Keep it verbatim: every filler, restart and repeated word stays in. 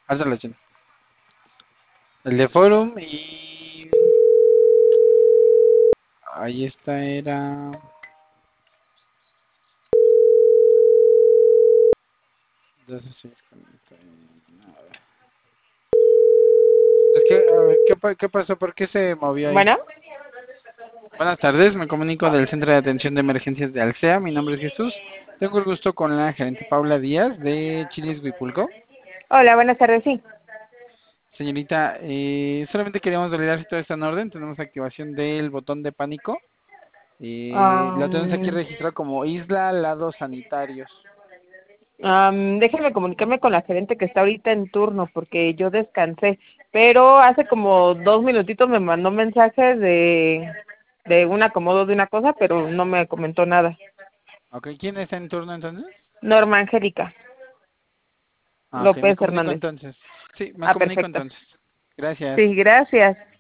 Hazlo, chino. El de Forum y... Ahí está, era... doce, seis, cuarenta y nueve. Es que, a ver, ¿qué, pa- ¿qué pasó? ¿Por qué se movió ahí? Bueno, Buenas tardes, me comunico del Centro de Atención de Emergencias de Alsea. Mi nombre es Jesús. Tengo el gusto con la gerente Paula Díaz de Chilis Huipulco. hola, buenas tardes, sí. Señorita, eh, solamente queríamos validar si todo está en orden. Tenemos activación del botón de pánico. Eh, lo tenemos aquí Am, registrado como Isla Lados Sanitarios. am, déjenme comunicarme con la gerente que está ahorita en turno porque yo descansé, pero hace como dos minutitos me mandó un mensaje de, de un acomodo de una cosa, pero no me comentó nada. Ok, ¿quién está en turno entonces? Norma Angélica Ah, ok, me López comunico Hernández. entonces. Sí, me Ah, comunico perfecto. entonces. Gracias. Sí, gracias.